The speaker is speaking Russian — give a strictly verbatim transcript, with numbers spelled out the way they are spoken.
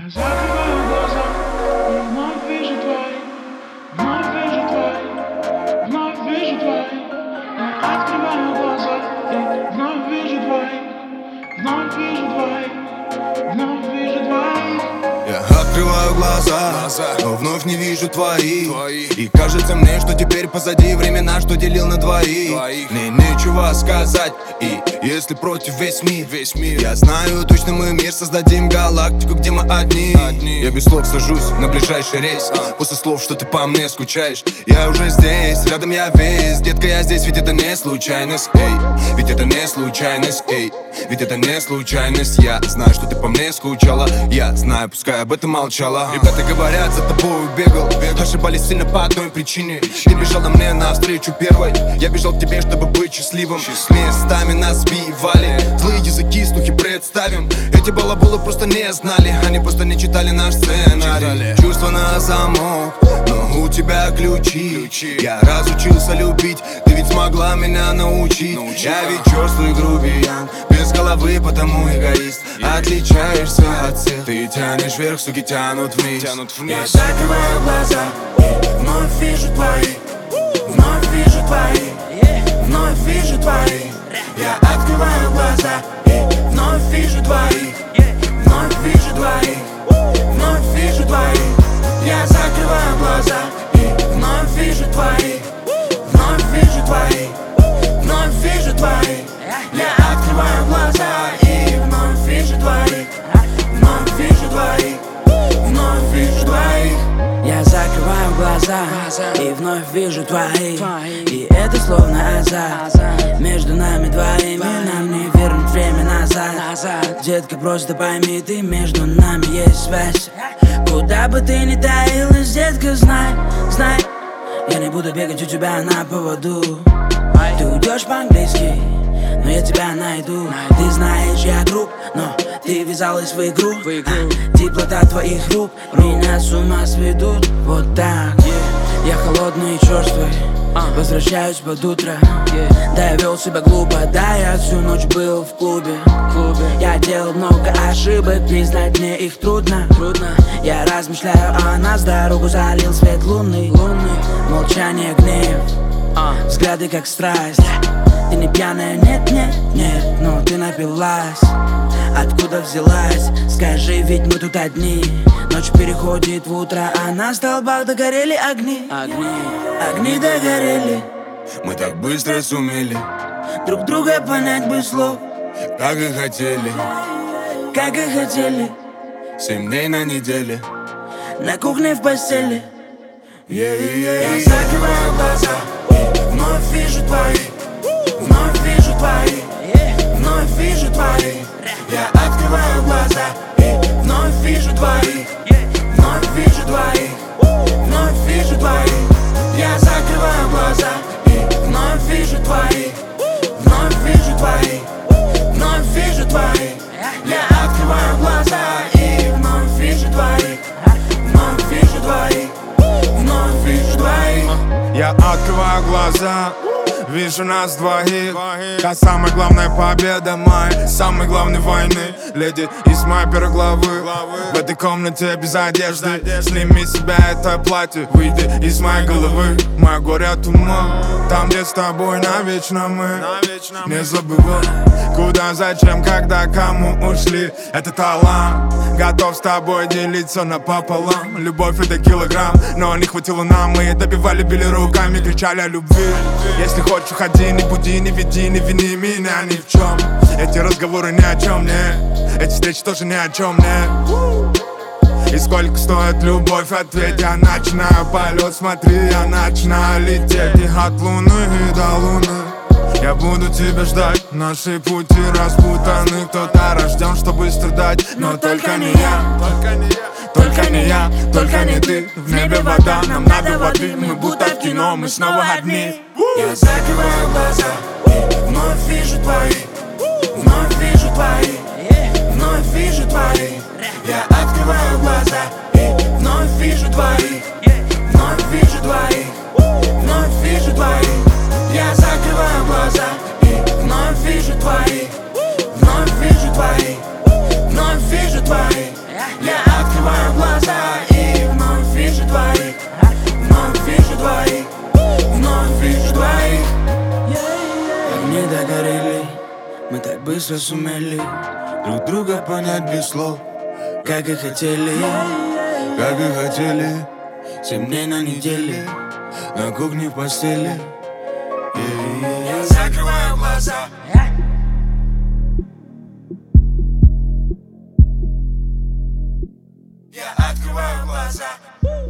Я закрываю глаза и вновь вижу твои, вновь вижу твои, вновь вижу твои. Я открываю глаза и вновь вижу твои, вновь вижу твои, вновь вижу твои. Я открываю глаза, но вновь не вижу твои. И кажется мне, что теперь позади времена, что делил на двоих. Мне нечего сказать, и если против весь мир, весь мир, я знаю точно, мы мир создадим, галактику, где мы одни. Я без слов сажусь на ближайший рейс, после слов, что ты по мне скучаешь. Я уже здесь, рядом я весь. Детка, я здесь, ведь это не случайность, эй. Ведь это не случайность, эй. Ведь это не случайность. Я знаю, что ты по мне скучала. Я знаю, пускай об этом молчала. Ребята говорят, за тобой бегал, ошибались сильно по одной причине. Ты бежала мне навстречу первой, я бежал к тебе, чтобы быть счастливым. Местами нас сбивали злые языки, слухи представим. Эти балаболы просто не знали, они просто не читали наш сценарий. Чувства на замок, но у тебя ключи. Я разучился любить, ты ведь смогла меня научить. Я ведь черствый грубиян, без головы, потому эгоист. Отличаешься от всех, ты тянешь вверх, суки тянут вниз. Я закрываю глаза и вновь вижу твои, вновь вижу твои, вновь вижу твои. Я открываю глаза и вновь вижу твои, вновь вижу твои, вновь вижу твои. Я закрываю глаза и вновь вижу твои, вновь вижу твои, вновь вижу твои. Я открываю глаза и вновь вижу твои, вновь вижу твои, вновь вижу твои. Я закрываю глаза и вновь вижу твои. И это словно азарт между нами двоими. Нам не вернуть время назад. Детка, просто пойми, ты, между нами есть связь. Куда бы ты ни таилась, детка, знай, знай, я не буду бегать у тебя на поводу. Ты уйдешь по-английски, но я тебя найду. Ты знаешь, я груб, но ты ввязалась в игру. а, Теплота твоих рук меня с ума сведут. Вот так, yeah. Я холодный и черствый, uh. возвращаюсь под утро, yeah. Да, я вел себя глупо, да, я всю ночь был в клубе, клубе. Я делал много ошибок, признать мне их трудно, трудно. Я размышляю о нас, дорогу залил свет лунный, лунный. Молчание, гнев, uh. взгляды как страсть. Ты не пьяная, нет, нет, нет, но ты напилась. Откуда взялась? Скажи, ведь мы тут одни. Ночь переходит в утро, а на столбах догорели огни. Огни, огни догорели. Мы так быстро сумели друг друга понять без слов, как и хотели, как и хотели. семь дней на неделе, на кухне в постели. yeah, yeah. Я закрываю глаза и вновь вижу твои, вновь вижу твои, вновь вижу твои. Я открываю глаза и вновь вижу твои, вновь вижу твои, вновь вижу твои. Я закрываю глаза и вновь вижу твои, вновь вижу твои, вновь вижу твои. Я открываю глаза и вновь вижу твои, вновь вижу твои, вновь вижу твои. Я открываю глаза, вижу нас двоих. Та самая главная победа моей самой главной войны. Леди из моей первой главы. В этой комнате без одежды. Сними с себя это платье, выйди из моей головы. Мое горе от ума, там где с тобой навечно мы. Не забывай, куда, зачем, когда, кому ушли. Это талант, готов с тобой делиться напополам. Любовь это килограмм, но не хватило нам. Мы добивали, били руками, кричали о любви. Если хочешь, уходи, не буди, не веди, не вини меня ни в чем. Эти разговоры ни о чем, не. Эти встречи тоже ни о чем, не. И сколько стоит любовь, ответь. Я начинаю полет, смотри, я начинаю лететь. И от луны и до луны я буду тебя ждать. Наши пути распутаны, кто-то рожден, чтобы страдать. Но только не я, только не я. Только не я, только не ты. В небе вода, нам надо воды. Мы будто в кино, мы снова одни. Я закрываю глаза и вновь вижу твои, вновь вижу твои, вновь вижу твои. Я открываю глаза и вновь вижу твои, вновь вижу твои, вновь вижу твои. Я закрываю глаза и вновь вижу твои, вновь вижу твои, вновь вижу твои. Я открываю Мы так быстро сумели друг друга понять без слов, как и хотели, как и хотели. семь дней на неделе, На кухне в постели. Я закрываю глаза. Я открываю глаза.